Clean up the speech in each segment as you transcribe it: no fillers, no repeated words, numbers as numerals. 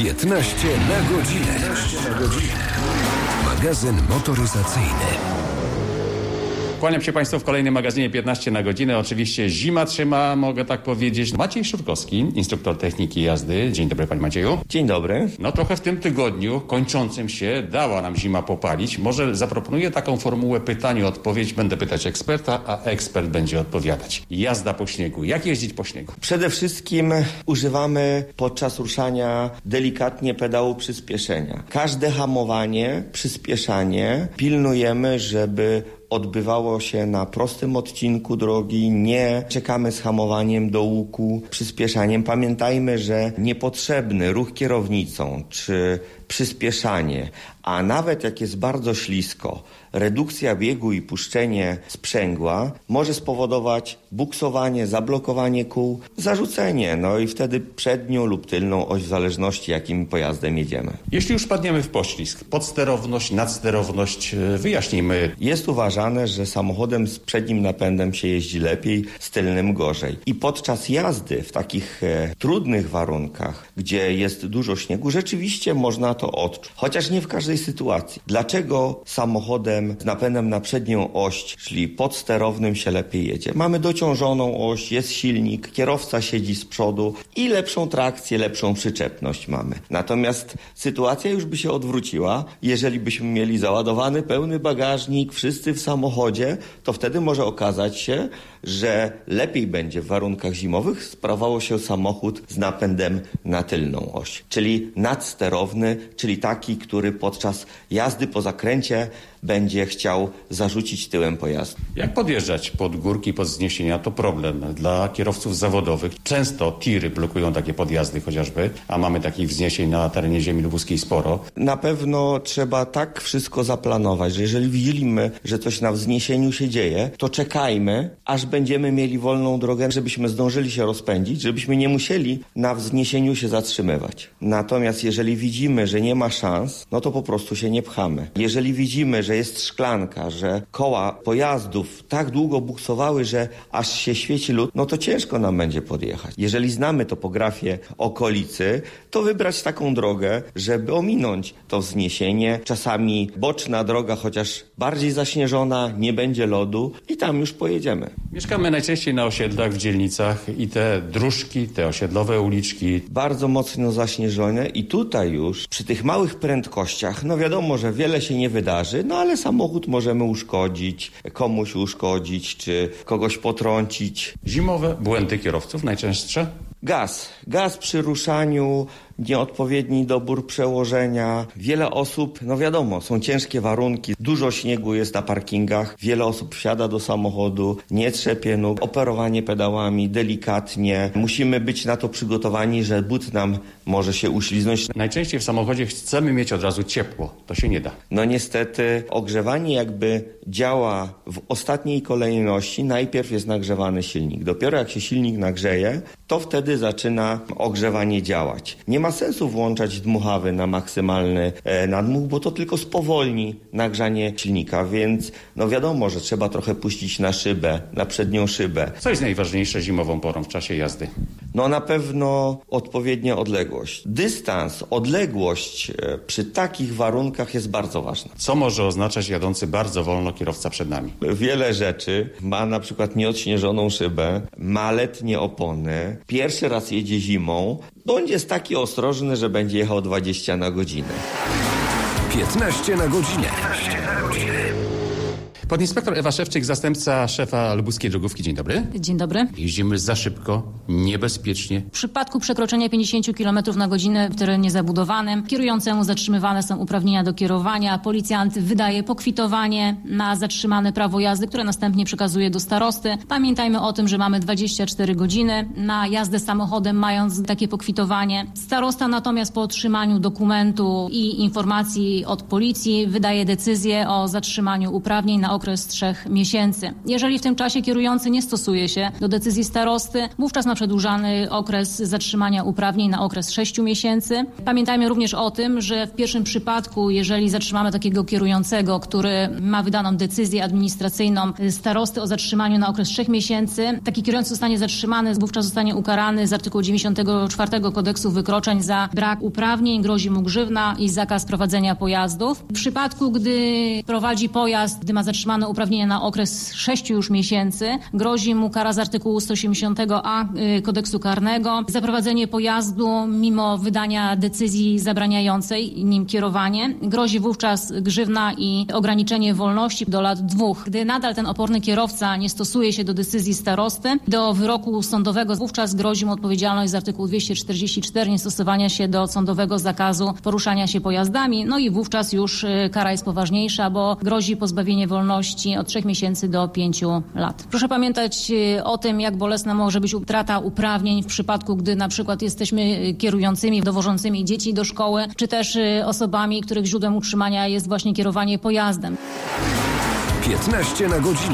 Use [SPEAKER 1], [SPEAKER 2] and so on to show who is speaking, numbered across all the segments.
[SPEAKER 1] 15 na godzinę. Magazyn motoryzacyjny.
[SPEAKER 2] Kłaniam się Państwu w kolejnym magazynie 15 na godzinę. Oczywiście zima trzyma, mogę tak powiedzieć. Maciej Szurkowski, instruktor techniki jazdy. Dzień dobry, Panie Macieju.
[SPEAKER 3] Dzień dobry.
[SPEAKER 2] No trochę w tym tygodniu kończącym się dała nam zima popalić. Może zaproponuję taką formułę pytanie-odpowiedź. Będę pytać eksperta, a ekspert będzie odpowiadać. Jazda po śniegu. Jak jeździć po śniegu?
[SPEAKER 3] Przede wszystkim używamy podczas ruszania delikatnie pedału przyspieszenia. Każde hamowanie, przyspieszanie pilnujemy, żeby odbywało się na prostym odcinku drogi, nie czekamy z hamowaniem do łuku, przyspieszaniem. Pamiętajmy, że niepotrzebny ruch kierownicą czy przyspieszanie, a nawet jak jest bardzo ślisko, redukcja biegu i puszczenie sprzęgła może spowodować buksowanie, zablokowanie kół, zarzucenie, no i wtedy przednią lub tylną oś w zależności jakim pojazdem jedziemy.
[SPEAKER 2] Jeśli już padniemy w poślizg, podsterowność, nadsterowność, wyjaśnijmy.
[SPEAKER 3] Jest uważane, że samochodem z przednim napędem się jeździ lepiej, z tylnym gorzej. I podczas jazdy w takich trudnych warunkach, gdzie jest dużo śniegu, rzeczywiście można to odczuć. Chociaż nie w każdej sytuacji. Dlaczego samochodem z napędem na przednią oś, czyli podsterownym, się lepiej jedzie? Mamy dociążoną oś, jest silnik, kierowca siedzi z przodu i lepszą trakcję, lepszą przyczepność mamy. Natomiast sytuacja już by się odwróciła, jeżeli byśmy mieli załadowany pełny bagażnik, wszyscy w samochodzie, to wtedy może okazać się, że lepiej będzie w warunkach zimowych sprawował się samochód z napędem na tylną oś, czyli nadsterowny, czyli taki, który podczas jazdy po zakręcie będzie chciał zarzucić tyłem pojazdu.
[SPEAKER 2] Jak podjeżdżać pod górki, pod wzniesienia, to problem dla kierowców zawodowych. Często tiry blokują takie podjazdy chociażby, a mamy takich wzniesień na terenie ziemi lubuskiej sporo.
[SPEAKER 3] Na pewno trzeba tak wszystko zaplanować, że jeżeli widzimy, że coś na wzniesieniu się dzieje, to czekajmy, aż będziemy mieli wolną drogę, żebyśmy zdążyli się rozpędzić, żebyśmy nie musieli na wzniesieniu się zatrzymywać. Natomiast jeżeli widzimy, że nie ma szans, no to po prostu się nie pchamy. Jeżeli widzimy, że jest szklanka, że koła pojazdów tak długo buksowały, że aż się świeci lód, no to ciężko nam będzie podjechać. Jeżeli znamy topografię okolicy, to wybrać taką drogę, żeby ominąć to wzniesienie. Czasami boczna droga, chociaż bardziej zaśnieżona, nie będzie lodu i tam już pojedziemy.
[SPEAKER 2] Mieszkamy najczęściej na osiedlach, w dzielnicach i te dróżki, te osiedlowe uliczki
[SPEAKER 3] bardzo mocno zaśnieżone i tutaj już przy tych małych prędkościach, no wiadomo, że wiele się nie wydarzy, no ale samochód możemy uszkodzić, komuś uszkodzić, czy kogoś potrącić.
[SPEAKER 2] Zimowe błędy kierowców najczęstsze?
[SPEAKER 3] Gaz przy ruszaniu, nieodpowiedni dobór przełożenia. Wiele osób, no wiadomo, są ciężkie warunki, dużo śniegu jest na parkingach, wiele osób wsiada do samochodu, nie trzepie nóg, operowanie pedałami delikatnie. Musimy być na to przygotowani, że but nam może się uśliznąć.
[SPEAKER 2] Najczęściej w samochodzie chcemy mieć od razu ciepło. To się nie da.
[SPEAKER 3] No niestety ogrzewanie jakby działa w ostatniej kolejności. Najpierw jest nagrzewany silnik. Dopiero jak się silnik nagrzeje, to wtedy zaczyna ogrzewanie działać. Nie ma sensu włączać dmuchawy na maksymalny nadmuch, bo to tylko spowolni nagrzanie silnika, więc no wiadomo, że trzeba trochę puścić na szybę, na przednią szybę.
[SPEAKER 2] Co jest najważniejsze zimową porą w czasie jazdy?
[SPEAKER 3] No na pewno odpowiednia odległość. Dystans, odległość przy takich warunkach jest bardzo ważna.
[SPEAKER 2] Co może oznaczać jadący bardzo wolno kierowca przed nami?
[SPEAKER 3] Wiele rzeczy. Ma na przykład nieodśnieżoną szybę, ma letnie opony, pierwszy raz jedzie zimą, bądź jest taki ostrożny, że będzie jechał 20 na godzinę.
[SPEAKER 1] 15 na godzinę.
[SPEAKER 2] Podinspektor Ewa Szewczyk, zastępca szefa lubuskiej drogówki. Dzień dobry.
[SPEAKER 4] Dzień dobry.
[SPEAKER 2] Jeździmy za szybko, niebezpiecznie.
[SPEAKER 4] W przypadku przekroczenia 50 km na godzinę w terenie zabudowanym kierującemu zatrzymywane są uprawnienia do kierowania. Policjant wydaje pokwitowanie na zatrzymane prawo jazdy, które następnie przekazuje do starosty. Pamiętajmy o tym, że mamy 24 godziny na jazdę samochodem, mając takie pokwitowanie. Starosta natomiast po otrzymaniu dokumentu i informacji od policji wydaje decyzję o zatrzymaniu uprawnień na okres okres 3 miesięcy. Jeżeli w tym czasie kierujący nie stosuje się do decyzji starosty, wówczas ma przedłużany okres zatrzymania uprawnień na okres 6 miesięcy. Pamiętajmy również o tym, że w pierwszym przypadku, jeżeli zatrzymamy takiego kierującego, który ma wydaną decyzję administracyjną starosty o zatrzymaniu na okres 3 miesięcy, taki kierujący zostanie zatrzymany, wówczas zostanie ukarany z artykułu 94 Kodeksu Wykroczeń za brak uprawnień, grozi mu grzywna i zakaz prowadzenia pojazdów. W przypadku, gdy prowadzi pojazd, gdy ma zatrzymane uprawnienia na okres 6 już miesięcy, grozi mu kara z artykułu 180a Kodeksu Karnego za prowadzenie pojazdu mimo wydania decyzji zabraniającej nim kierowanie. Grozi wówczas grzywna i ograniczenie wolności do lat 2. Gdy nadal ten oporny kierowca nie stosuje się do decyzji starosty, do wyroku sądowego, wówczas grozi mu odpowiedzialność z artykułu 244 niestosowania się do sądowego zakazu poruszania się pojazdami. No i wówczas już kara jest poważniejsza, bo grozi pozbawienie wolności od 3 miesięcy do 5 lat. Proszę pamiętać o tym, jak bolesna może być utrata uprawnień w przypadku, gdy na przykład jesteśmy kierującymi, dowożącymi dzieci do szkoły, czy też osobami, których źródłem utrzymania jest właśnie kierowanie pojazdem.
[SPEAKER 1] 15 na godzinę.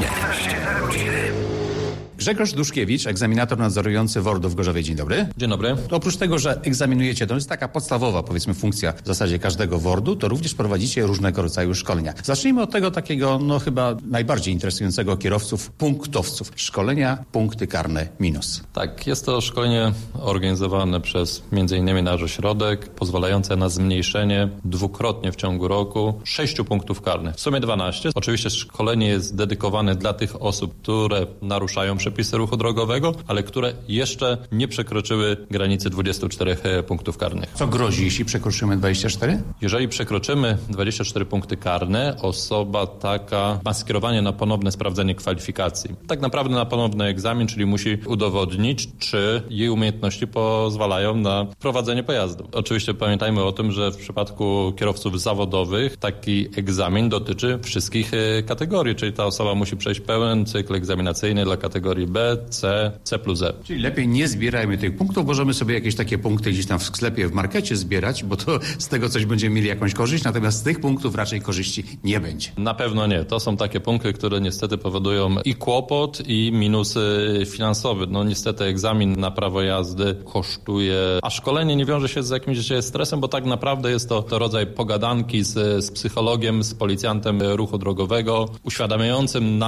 [SPEAKER 2] Grzegorz Duszkiewicz, egzaminator nadzorujący WORD-u w Gorzowie. Dzień dobry.
[SPEAKER 5] Dzień dobry.
[SPEAKER 2] To oprócz tego, że egzaminujecie, to jest taka podstawowa, powiedzmy, funkcja w zasadzie każdego WORD-u, to również prowadzicie różnego rodzaju szkolenia. Zacznijmy od tego takiego, chyba najbardziej interesującego kierowców, punktowców. Szkolenia, punkty karne, minus.
[SPEAKER 5] Tak, jest to szkolenie organizowane przez m.in. nasz ośrodek, pozwalające na zmniejszenie dwukrotnie w ciągu roku 6 punktów karnych. W sumie 12. Oczywiście szkolenie jest dedykowane dla tych osób, które naruszają przepisy ruchu drogowego, ale które jeszcze nie przekroczyły granicy 24 punktów karnych.
[SPEAKER 2] Co grozi, jeśli przekroczymy 24?
[SPEAKER 5] Jeżeli przekroczymy 24 punkty karne, osoba taka ma skierowanie na ponowne sprawdzenie kwalifikacji. Tak naprawdę na ponowny egzamin, czyli musi udowodnić, czy jej umiejętności pozwalają na prowadzenie pojazdu. Oczywiście pamiętajmy o tym, że w przypadku kierowców zawodowych taki egzamin dotyczy wszystkich kategorii, czyli ta osoba musi przejść pełen cykl egzaminacyjny dla kategorii B, C, C+E.
[SPEAKER 2] Czyli lepiej nie zbierajmy tych punktów, możemy sobie jakieś takie punkty gdzieś tam w sklepie, w markecie zbierać, bo to z tego coś będziemy mieli jakąś korzyść, natomiast z tych punktów raczej korzyści nie będzie.
[SPEAKER 5] Na pewno nie. To są takie punkty, które niestety powodują i kłopot, i minus finansowy. Niestety egzamin na prawo jazdy kosztuje, a szkolenie nie wiąże się z jakimś stresem, bo tak naprawdę jest to rodzaj pogadanki z psychologiem, z policjantem ruchu drogowego, uświadamiającym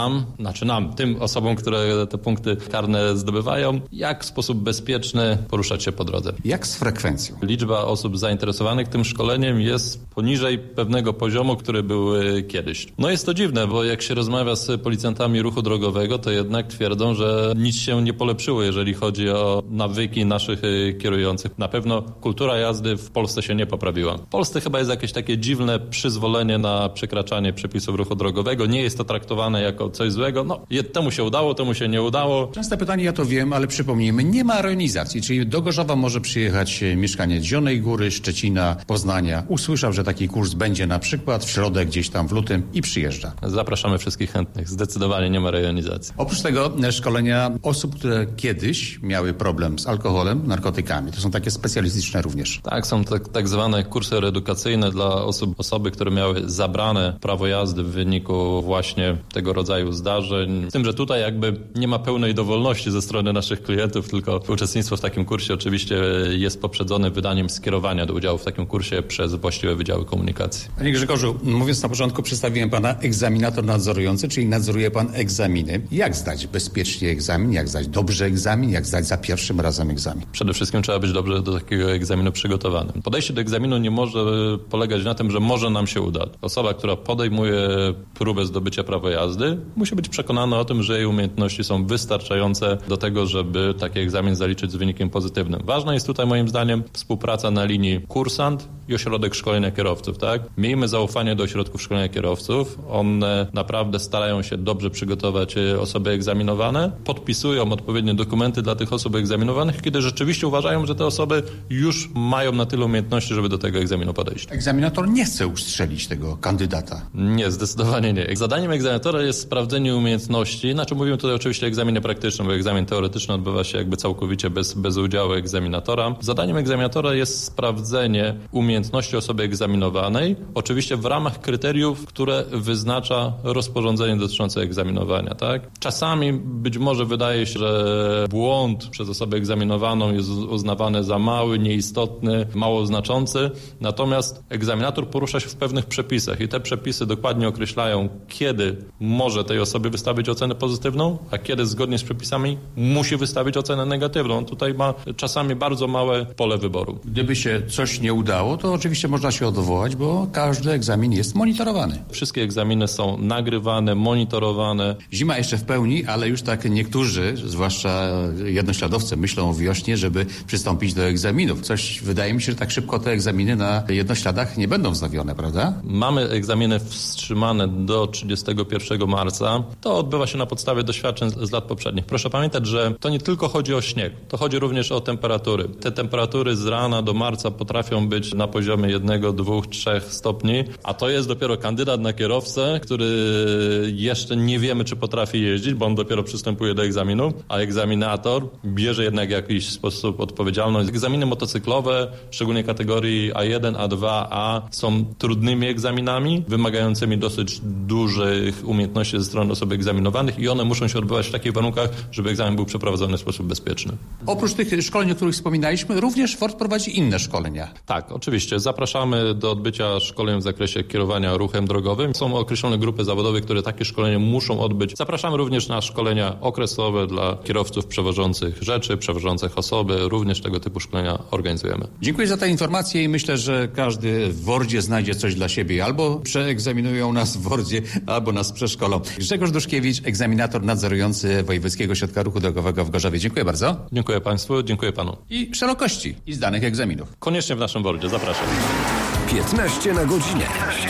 [SPEAKER 5] tym osobom, które te punkty karne zdobywają, jak w sposób bezpieczny poruszać się po drodze.
[SPEAKER 2] Jak z frekwencją?
[SPEAKER 5] Liczba osób zainteresowanych tym szkoleniem jest poniżej pewnego poziomu, który był kiedyś. Jest to dziwne, bo jak się rozmawia z policjantami ruchu drogowego, to jednak twierdzą, że nic się nie polepszyło, jeżeli chodzi o nawyki naszych kierujących. Na pewno kultura jazdy w Polsce się nie poprawiła. W Polsce chyba jest jakieś takie dziwne przyzwolenie na przekraczanie przepisów ruchu drogowego. Nie jest to traktowane jako coś złego. Temu się udało, temu się nie udało.
[SPEAKER 2] Częste pytanie, ja to wiem, ale przypomnijmy, nie ma rejonizacji, czyli do Gorzowa może przyjechać mieszkaniec Zielonej Góry, Szczecina, Poznania. Usłyszał, że taki kurs będzie na przykład w środę, gdzieś tam w lutym i przyjeżdża.
[SPEAKER 5] Zapraszamy wszystkich chętnych. Zdecydowanie nie ma rejonizacji.
[SPEAKER 2] Oprócz tego szkolenia osób, które kiedyś miały problem z alkoholem, narkotykami. To są takie specjalistyczne również.
[SPEAKER 5] Tak, są tak zwane kursy reedukacyjne dla osoby, które miały zabrane prawo jazdy w wyniku właśnie tego rodzaju zdarzeń. Z tym, że tutaj jakby nie ma pełnej dowolności ze strony naszych klientów, tylko uczestnictwo w takim kursie oczywiście jest poprzedzone wydaniem skierowania do udziału w takim kursie przez właściwe wydziały komunikacji.
[SPEAKER 2] Panie Grzegorzu, mówiąc na początku, przedstawiłem pana egzaminator nadzorujący, czyli nadzoruje pan egzaminy. Jak zdać bezpiecznie egzamin, jak zdać dobrze egzamin, jak zdać za pierwszym razem egzamin?
[SPEAKER 5] Przede wszystkim trzeba być dobrze do takiego egzaminu przygotowanym. Podejście do egzaminu nie może polegać na tym, że może nam się uda. Osoba, która podejmuje próbę zdobycia prawa jazdy, musi być przekonana o tym, że jej umiejętności są wystarczające do tego, żeby taki egzamin zaliczyć z wynikiem pozytywnym. Ważna jest tutaj moim zdaniem współpraca na linii kursant i ośrodek szkolenia kierowców, tak? Miejmy zaufanie do ośrodków szkolenia kierowców. One naprawdę starają się dobrze przygotować osoby egzaminowane, podpisują odpowiednie dokumenty dla tych osób egzaminowanych, kiedy rzeczywiście uważają, że te osoby już mają na tyle umiejętności, żeby do tego egzaminu podejść.
[SPEAKER 2] Egzaminator nie chce ustrzelić tego kandydata.
[SPEAKER 5] Nie, zdecydowanie nie. Zadaniem egzaminatora jest sprawdzenie umiejętności, mówimy tutaj oczywiście o egzaminie praktycznym, bo egzamin teoretyczny odbywa się jakby całkowicie bez udziału egzaminatora. Zadaniem egzaminatora jest sprawdzenie umiejętności umiejętności osoby egzaminowanej, oczywiście w ramach kryteriów, które wyznacza rozporządzenie dotyczące egzaminowania, tak? Czasami być może wydaje się, że błąd przez osobę egzaminowaną jest uznawany za mały, nieistotny, mało znaczący, natomiast egzaminator porusza się w pewnych przepisach i te przepisy dokładnie określają, kiedy może tej osobie wystawić ocenę pozytywną, a kiedy zgodnie z przepisami musi wystawić ocenę negatywną. Tutaj ma czasami bardzo małe pole wyboru.
[SPEAKER 2] Gdyby się coś nie udało, to oczywiście można się odwołać, bo każdy egzamin jest monitorowany.
[SPEAKER 5] Wszystkie egzaminy są nagrywane, monitorowane.
[SPEAKER 2] Zima jeszcze w pełni, ale już tak niektórzy, zwłaszcza jednośladowcy, myślą o wiośnie, żeby przystąpić do egzaminów. Wydaje mi się, że tak szybko te egzaminy na jednośladach nie będą wznowione, prawda?
[SPEAKER 5] Mamy egzaminy wstrzymane do 31 marca. To odbywa się na podstawie doświadczeń z lat poprzednich. Proszę pamiętać, że to nie tylko chodzi o śnieg, to chodzi również o temperatury. Te temperatury z rana do marca potrafią być na poziomie 1, 2, 3 stopni, a to jest dopiero kandydat na kierowcę, który jeszcze nie wiemy, czy potrafi jeździć, bo on dopiero przystępuje do egzaminu, a egzaminator bierze jednak w jakiś sposób odpowiedzialność. Egzaminy motocyklowe, szczególnie kategorii A1, A2, A, są trudnymi egzaminami, wymagającymi dosyć dużych umiejętności ze strony osób egzaminowanych i one muszą się odbywać w takich warunkach, żeby egzamin był przeprowadzony w sposób bezpieczny.
[SPEAKER 2] Oprócz tych szkoleń, o których wspominaliśmy, również FORT prowadzi inne szkolenia.
[SPEAKER 5] Tak, oczywiście. Zapraszamy do odbycia szkoleń w zakresie kierowania ruchem drogowym. Są określone grupy zawodowe, które takie szkolenie muszą odbyć. Zapraszamy również na szkolenia okresowe dla kierowców przewożących rzeczy, przewożących osoby. Również tego typu szkolenia organizujemy.
[SPEAKER 2] Dziękuję za tę informację i myślę, że każdy w WORD-zie znajdzie coś dla siebie. Albo przeegzaminują nas w WORD-zie, albo nas przeszkolą. Grzegorz Duszkiewicz, egzaminator nadzorujący Wojewódzkiego Ośrodka Ruchu Drogowego w Gorzowie. Dziękuję bardzo.
[SPEAKER 5] Dziękuję Państwu, dziękuję Panu.
[SPEAKER 2] I szerokości i zdanych egzaminów.
[SPEAKER 5] Koniecznie w naszym WORD-zie. Zapraszam.
[SPEAKER 1] 15 na godzinę.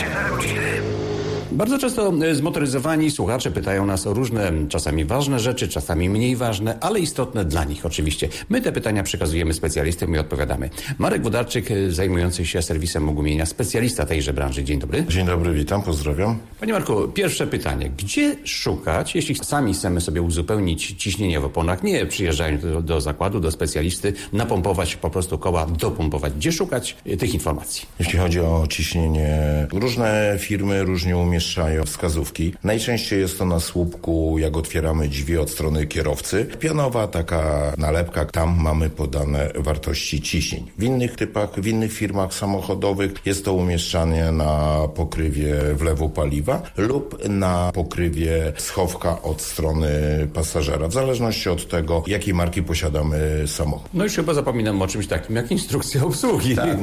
[SPEAKER 2] Bardzo często zmotoryzowani słuchacze pytają nas o różne, czasami ważne rzeczy, czasami mniej ważne, ale istotne dla nich oczywiście. My te pytania przekazujemy specjalistom i odpowiadamy. Marek Wodarczyk, zajmujący się serwisem ogumienia, specjalista tejże branży. Dzień dobry.
[SPEAKER 6] Dzień dobry, witam, pozdrawiam.
[SPEAKER 2] Panie Marku, pierwsze pytanie. Gdzie szukać, jeśli sami chcemy sobie uzupełnić ciśnienie w oponach, nie przyjeżdżając do zakładu, do specjalisty, napompować po prostu koła, dopompować. Gdzie szukać tych informacji?
[SPEAKER 6] Jeśli chodzi o ciśnienie, różne firmy różnie umieszczają wskazówki. Najczęściej jest to na słupku, jak otwieramy drzwi od strony kierowcy. Pionowa taka nalepka, tam mamy podane wartości ciśnień. W innych typach, w innych firmach samochodowych jest to umieszczanie na pokrywie wlewu paliwa lub na pokrywie schowka od strony pasażera, w zależności od tego, jakiej marki posiadamy samochód.
[SPEAKER 2] No już chyba zapominam o czymś takim, jak instrukcja obsługi.
[SPEAKER 6] Tak,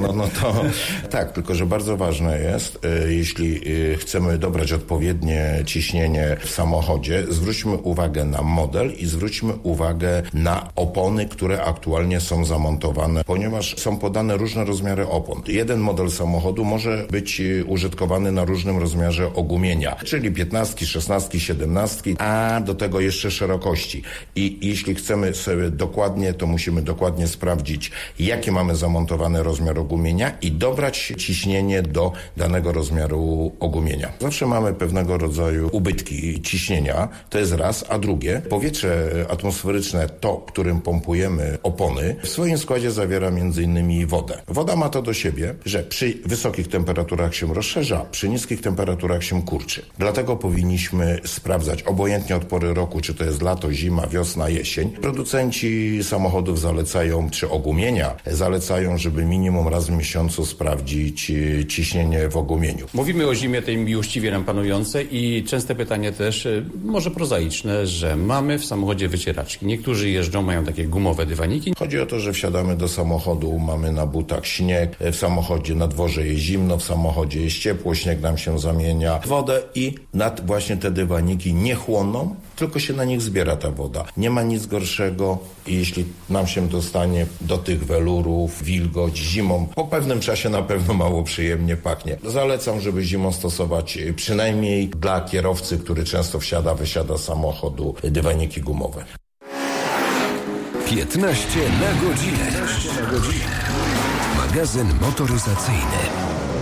[SPEAKER 6] tak, tylko że bardzo ważne jest, jeśli chcemy dobrać odpowiednie ciśnienie w samochodzie, zwróćmy uwagę na model i zwróćmy uwagę na opony, które aktualnie są zamontowane, ponieważ są podane różne rozmiary opon. Jeden model samochodu może być użytkowany na różnym rozmiarze ogumienia, czyli 15, 16, 17, a do tego jeszcze szerokości. I jeśli chcemy sobie dokładnie, to musimy dokładnie sprawdzić, jaki mamy zamontowany rozmiar ogumienia i dobrać ciśnienie do danego rozmiaru ogumienia. Zawsze mamy pewnego rodzaju ubytki ciśnienia, to jest raz, a drugie, powietrze atmosferyczne, to, którym pompujemy opony, w swoim składzie zawiera m.in. wodę. Woda ma to do siebie, że przy wysokich temperaturach się rozszerza, przy niskich temperaturach się kurczy. Dlatego powinniśmy sprawdzać, obojętnie od pory roku, czy to jest lato, zima, wiosna, jesień. Producenci samochodów zalecają, czy ogumienia zalecają, żeby minimum raz w miesiącu sprawdzić ciśnienie w ogumieniu.
[SPEAKER 2] Mówimy o zimie tej miłościwie nam panujące i częste pytanie też, może prozaiczne, że mamy w samochodzie wycieraczki. Niektórzy jeżdżą, mają takie gumowe dywaniki.
[SPEAKER 6] Chodzi o to, że wsiadamy do samochodu, mamy na butach śnieg, w samochodzie na dworze jest zimno, w samochodzie jest ciepło, śnieg nam się zamienia w wodę i nad właśnie te dywaniki nie chłoną, tylko się na nich zbiera ta woda. Nie ma nic gorszego, jeśli nam się dostanie do tych welurów, wilgoć zimą. Po pewnym czasie na pewno mało przyjemnie pachnie. Zalecam, żeby zimą stosować przynajmniej dla kierowcy, który często wysiada z samochodu, dywaniki gumowe.
[SPEAKER 1] 15 na godzinę. Magazyn motoryzacyjny.